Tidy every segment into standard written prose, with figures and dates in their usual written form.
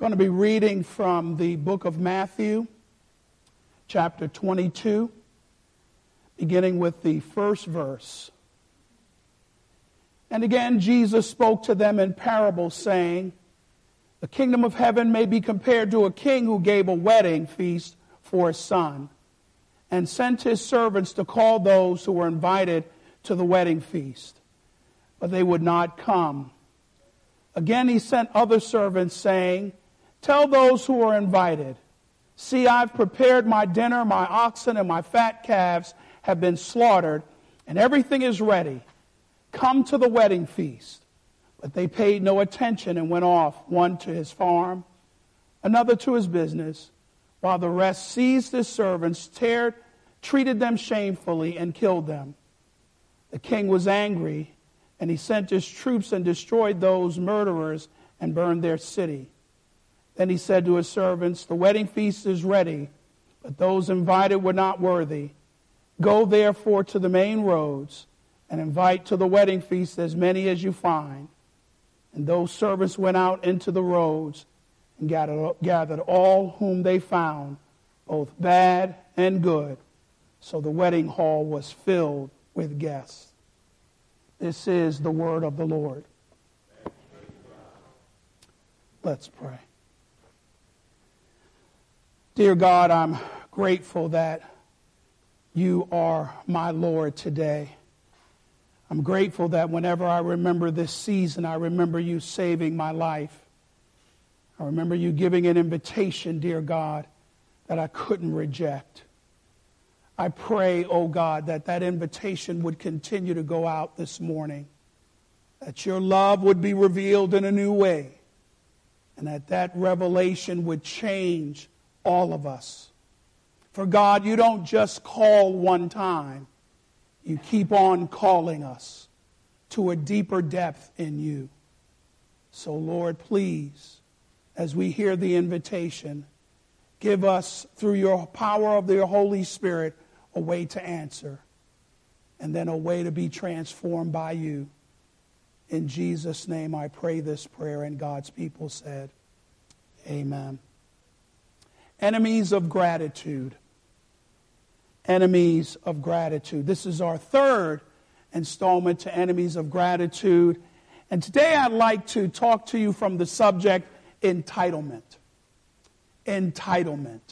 going to be reading from the book of Matthew, chapter 22, beginning with the first verse. And again, Jesus spoke to them in parables, saying, "The kingdom of heaven may be compared to a king who gave a wedding feast for his son, and sent his servants to call those who were invited to the wedding feast. But they would not come. Again he sent other servants, saying, 'Tell those who are invited, see, I've prepared my dinner, my oxen and my fat calves have been slaughtered, and everything is ready. Come to the wedding feast.' But they paid no attention and went off, one to his farm, another to his business, while the rest seized his servants, treated them shamefully, and killed them. The king was angry, and he sent his troops and destroyed those murderers and burned their city. Then he said to his servants, 'The wedding feast is ready, but those invited were not worthy. Go therefore to the main roads and invite to the wedding feast as many as you find.' And those servants went out into the roads and gathered all whom they found, both bad and good. So the wedding hall was filled with guests." This is the word of the Lord. Let's pray. Dear God, I'm grateful that you are my Lord today. I'm grateful that whenever I remember this season, I remember you saving my life. I remember you giving an invitation, dear God, that I couldn't reject. I pray, oh God, that that invitation would continue to go out this morning, that your love would be revealed in a new way, and that that revelation would change all of us. For God, you don't just call one time. You keep on calling us to a deeper depth in you. So Lord, please, as we hear the invitation, give us, through your power of your Holy Spirit, a way to answer, and then a way to be transformed by you. In Jesus' name I pray this prayer, and God's people said, amen. Enemies of gratitude. Enemies of gratitude. This is our third installment to Enemies of Gratitude. And today I'd like to talk to you from the subject entitlement. Entitlement.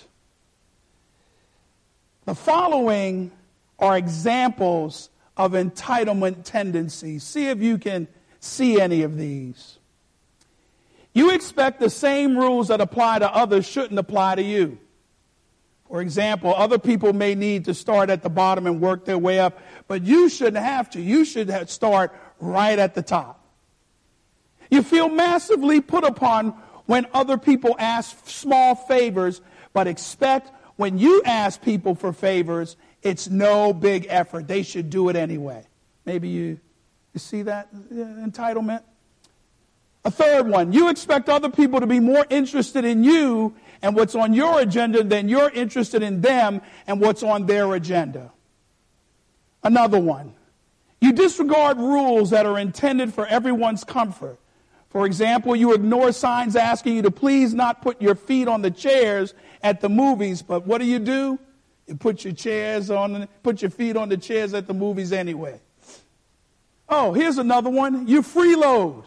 The following are examples of entitlement tendencies. See if you can see any of these. You expect the same rules that apply to others shouldn't apply to you. For example, other people may need to start at the bottom and work their way up, but you shouldn't have to. You should start right at the top. You feel massively put upon when other people ask small favors, but expect when you ask people for favors, it's no big effort. They should do it anyway. Maybe you see that entitlement? A third one, you expect other people to be more interested in you and what's on your agenda than you're interested in them and what's on their agenda. Another one, you disregard rules that are intended for everyone's comfort. For example, you ignore signs asking you to please not put your feet on the chairs at the movies, but what do? You put your feet on the chairs at the movies anyway. Oh, here's another one. You freeload.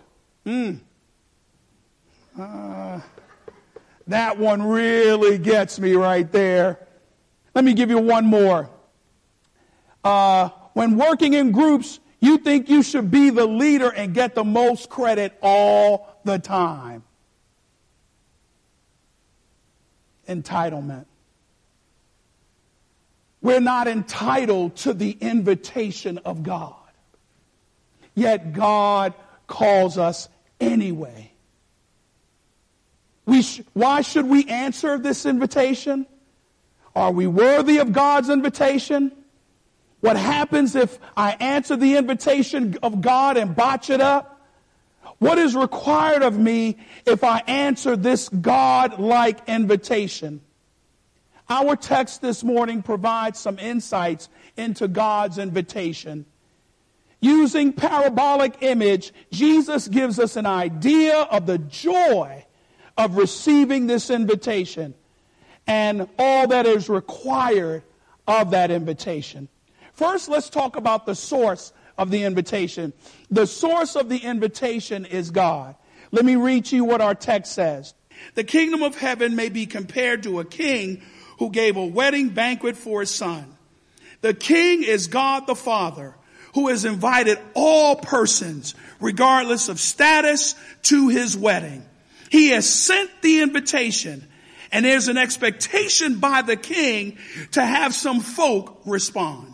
That one really gets me right there. Let me give you one more. When working in groups, you think you should be the leader and get the most credit all the time. Entitlement. We're not entitled to the invitation of God. Yet God calls us anyway. Why should we answer this invitation? Are we worthy of God's invitation? What happens if I answer the invitation of God and botch it up? What is required of me if I answer this God-like invitation? Our text this morning provides some insights into God's invitation. Using parabolic image, Jesus gives us an idea of the joy of receiving this invitation and all that is required of that invitation. First, let's talk about the source of the invitation. The source of the invitation is God. Let me read to you what our text says. The kingdom of heaven may be compared to a king who gave a wedding banquet for his son. The king is God the Father, who has invited all persons, regardless of status, to his wedding. He has sent the invitation, and there's an expectation by the king to have some folk respond.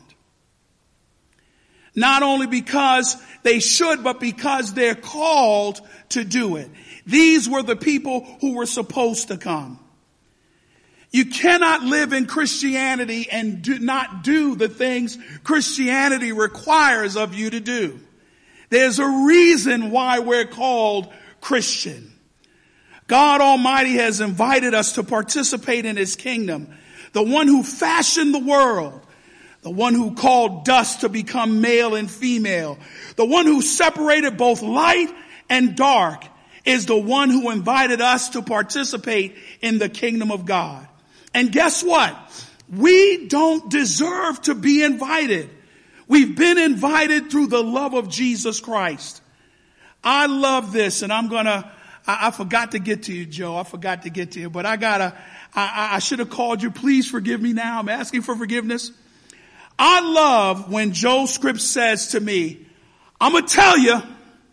Not only because they should, but because they're called to do it. These were the people who were supposed to come. You cannot live in Christianity and not do the things Christianity requires of you to do. There's a reason why we're called Christian. God Almighty has invited us to participate in his kingdom. The one who fashioned the world, the one who called dust to become male and female, the one who separated both light and dark, is the one who invited us to participate in the kingdom of God. And guess what? We don't deserve to be invited. We've been invited through the love of Jesus Christ. I love this, and I forgot to get to you, Joe. I forgot to get to you, but I should have called you. Please forgive me now. I'm asking for forgiveness. I love when Joe Scripps says to me, I'm going to tell you,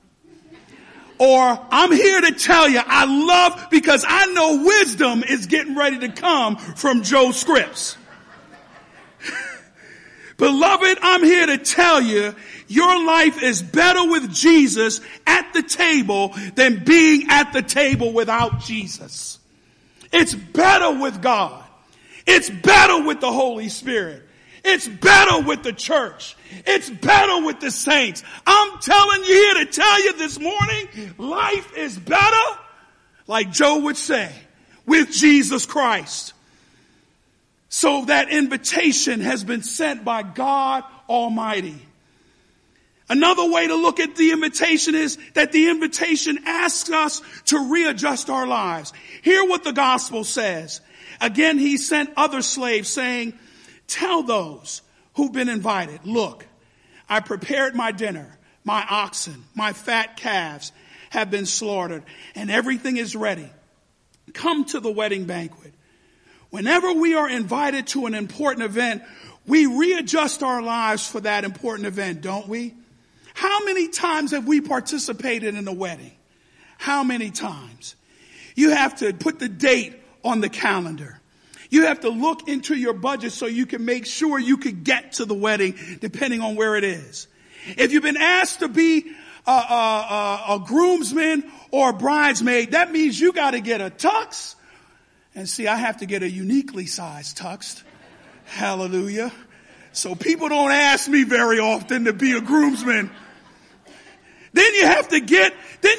or I'm here to tell you. I love, because I know wisdom is getting ready to come from Joe Scripps. Beloved, I'm here to tell you, your life is better with Jesus at the table than being at the table without Jesus. It's better with God. It's better with the Holy Spirit. It's better with the church. It's better with the saints. I'm telling you here to tell you this morning, life is better, like Joe would say, with Jesus Christ. So that invitation has been sent by God Almighty. Another way to look at the invitation is that the invitation asks us to readjust our lives. Hear what the gospel says. Again, he sent other slaves saying, tell those who've been invited, look, I prepared my dinner, my oxen, my fat calves have been slaughtered, and everything is ready. Come to the wedding banquet. Whenever we are invited to an important event, we readjust our lives for that important event, don't we? How many times have we participated in a wedding? How many times? You have to put the date on the calendar. You have to look into your budget so you can make sure you can get to the wedding depending on where it is. If you've been asked to be a groomsman or a bridesmaid, that means you got to get a tux. And see, I have to get a uniquely sized tux. Hallelujah. So people don't ask me very often to be a groomsman. Then you have to get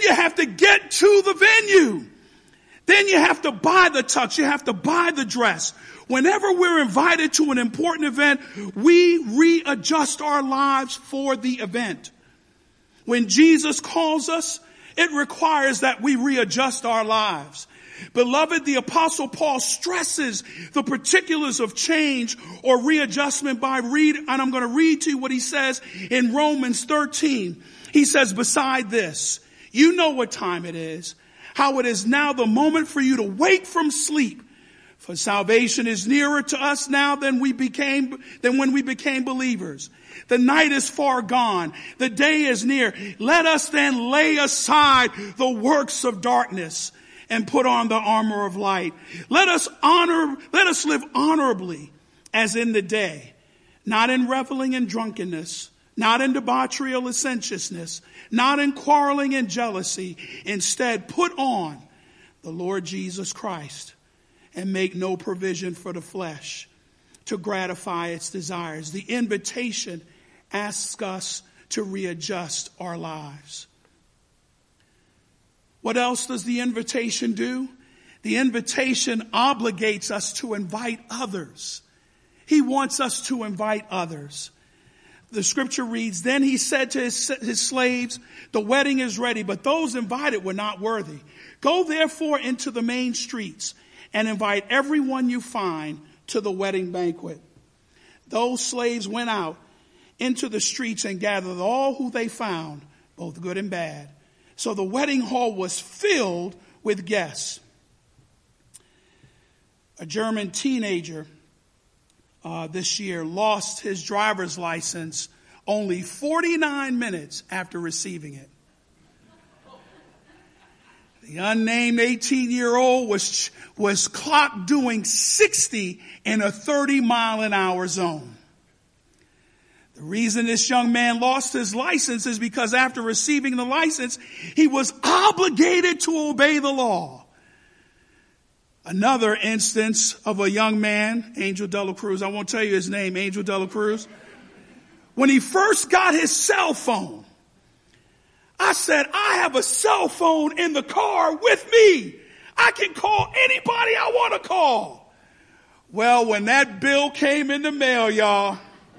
to the venue. Then you have to buy the tux. You have to buy the dress. Whenever we're invited to an important event, we readjust our lives for the event. When Jesus calls us, it requires that we readjust our lives. Beloved, the Apostle Paul stresses the particulars of change or readjustment and I'm going to read to you what he says in Romans 13. He says, beside this, you know what time it is, how it is now the moment for you to wake from sleep. For salvation is nearer to us now than when we became believers. The night is far gone. The day is near. Let us then lay aside the works of darkness and put on the armor of light. Let us live honorably as in the day, not in reveling and drunkenness, not in debauchery or licentiousness, not in quarreling and jealousy. Instead, put on the Lord Jesus Christ and make no provision for the flesh to gratify its desires. The invitation asks us to readjust our lives. What else does the invitation do? The invitation obligates us to invite others. He wants us to invite others. The scripture reads, then he said to his slaves, the wedding is ready, but those invited were not worthy. Go therefore into the main streets and invite everyone you find to the wedding banquet. Those slaves went out into the streets and gathered all who they found, both good and bad. So the wedding hall was filled with guests. A German teenager this year lost his driver's license only 49 minutes after receiving it. The unnamed 18-year-old was clocked doing 60 in a 30-mile-an-hour zone. The reason this young man lost his license is because after receiving the license, he was obligated to obey the law. Another instance of a young man, Angel De La Cruz, I won't tell you his name, Angel De La Cruz. When he first got his cell phone, I said, I have a cell phone in the car with me. I can call anybody I want to call. Well, when that bill came in the mail, y'all,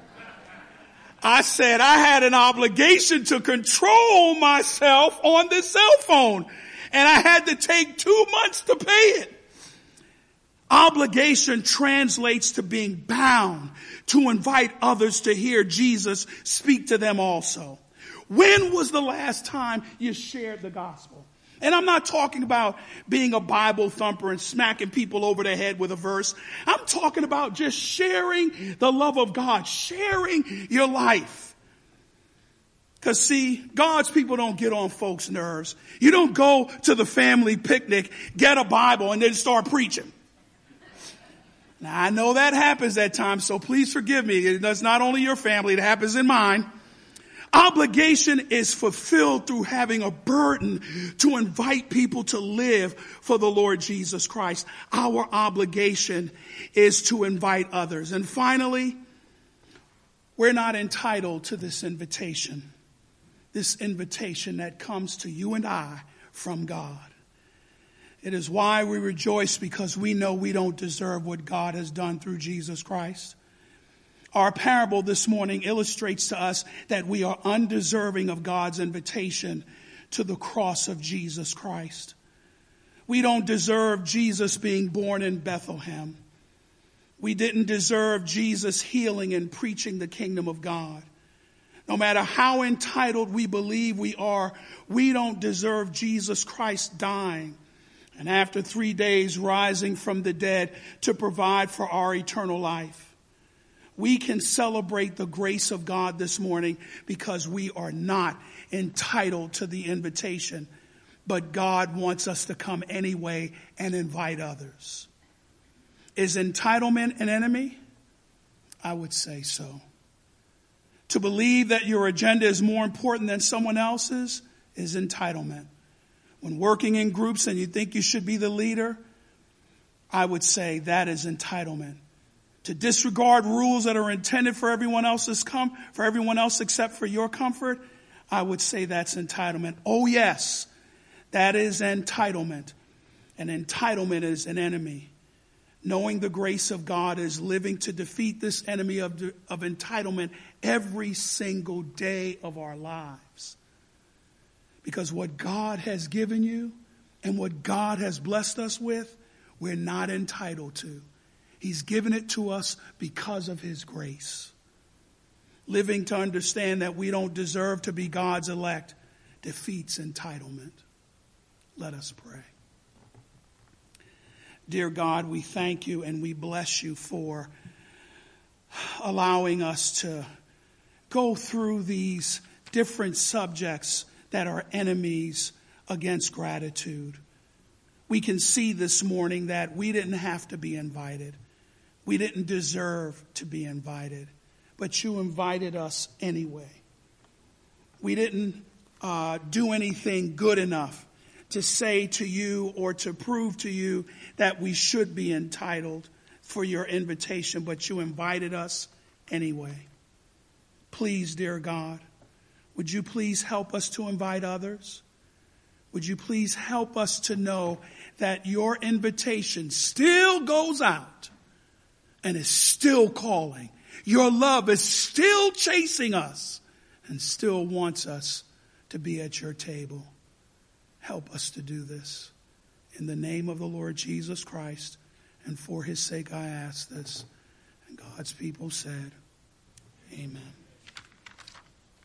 I said I had an obligation to control myself on this cell phone, and I had to take 2 months to pay it. Obligation translates to being bound to invite others to hear Jesus speak to them also. When was the last time you shared the gospel? And I'm not talking about being a Bible thumper and smacking people over the head with a verse. I'm talking about just sharing the love of God, sharing your life. Because see, God's people don't get on folks' nerves. You don't go to the family picnic, get a Bible, and then start preaching. Now, I know that happens at times, so please forgive me. That's not only your family, it happens in mine. Obligation is fulfilled through having a burden to invite people to live for the Lord Jesus Christ. Our obligation is to invite others. And finally, we're not entitled to this invitation that comes to you and I from God. It is why we rejoice, because we know we don't deserve what God has done through Jesus Christ. Our parable this morning illustrates to us that we are undeserving of God's invitation to the cross of Jesus Christ. We don't deserve Jesus being born in Bethlehem. We didn't deserve Jesus healing and preaching the kingdom of God. No matter how entitled we believe we are, we don't deserve Jesus Christ dying and after 3 days rising from the dead to provide for our eternal life. We can celebrate the grace of God this morning because we are not entitled to the invitation, but God wants us to come anyway and invite others. Is entitlement an enemy? I would say so. To believe that your agenda is more important than someone else's is entitlement. When working in groups and you think you should be the leader, I would say that is entitlement. To disregard rules that are intended for everyone else except for your comfort, I would say that's entitlement. Oh yes, that is entitlement. And entitlement is an enemy. Knowing the grace of God is living to defeat this enemy of entitlement every single day of our lives. Because what God has given you and what God has blessed us with, we're not entitled to. He's given it to us because of his grace. Living to understand that we don't deserve to be God's elect defeats entitlement. Let us pray. Dear God, we thank you and we bless you for allowing us to go through these different subjects that are enemies against gratitude. We can see this morning that we didn't have to be invited. We didn't deserve to be invited, but you invited us anyway. We didn't do anything good enough to say to you or to prove to you that we should be entitled for your invitation, but you invited us anyway. Please, dear God, would you please help us to invite others? Would you please help us to know that your invitation still goes out and is still calling Your love is still chasing us and still wants us to be at your table. Help us to do this. In the name of the Lord Jesus Christ, and for his sake I ask this. And God's people said, amen.